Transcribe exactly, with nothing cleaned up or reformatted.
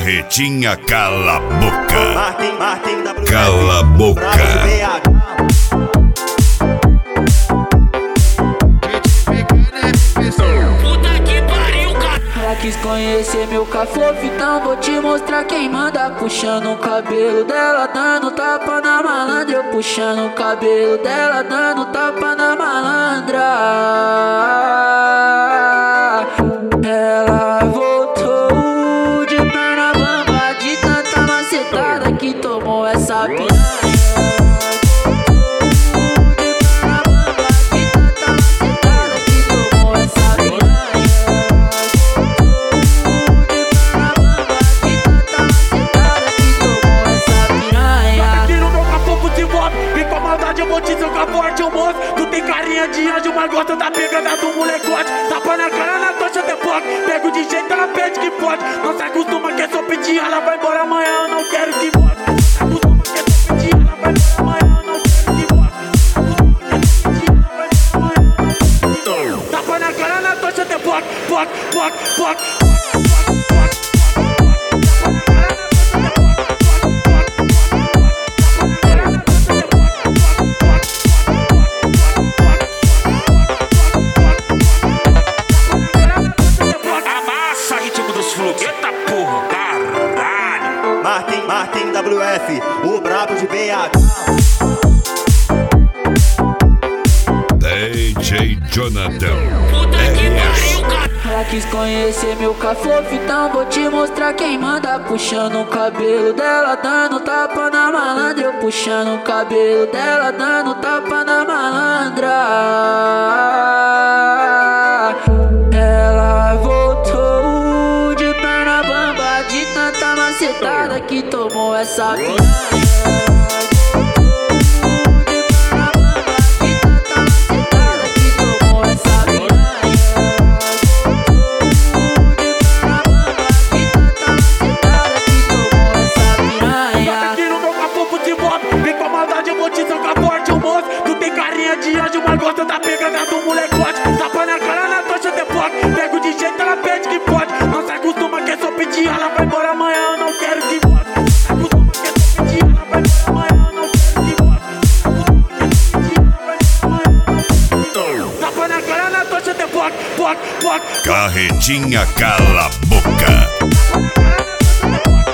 Carretinha cala a boca. Martin, Martin, W F, Cala a boca. Puta que pariu, cara. Ela quis conhecer meu cafofo, então vou te mostrar quem manda. Puxando o cabelo dela, dando tapa na malandra. Eu puxando o cabelo dela, dando tapa na malandra. Ela voltou de perna bamba, de tanta macetada que tomou essa piranha. Tu tem carinha de anjo, mas gosta da pegada do molecote. Tapa na cara, na tocha de foco. Pego de jeito, ela pede que pode. Não se acostuma que é só pedir, ela vai embora amanhã, eu não quero que volte. Não se acostuma que é só pedir, ela vai embora amanhã, eu não quero que volte. Tapa na cara, na tocha de foco. Foco, foco, foco. Martin, Martin W F, o brabo de B H. D J Jonathan. Puta que pariu, cara. Ela quis conhecer meu cafofo, então vou te mostrar quem manda. Puxando o cabelo dela, dando tapa na malandra. Eu puxando o cabelo dela, dando tapa na malandra. Ela voltou de perna bamba, de tanta macetada que tomou essa piranha. Tu tem carinha de anjo, mas gosta da pegada do molecote. Tapa na cara, na tocha de foco. Pego de jeito, ela pede que pode. Não se acostuma que é só pedir, ela vai embora amanhã, eu não quero que volte. Não se acostuma que é só pedir, ela vai embora amanhã, eu não quero que volte. Tapa na cara, na tocha de foco. Foco, foco. Carretinha cala a boca.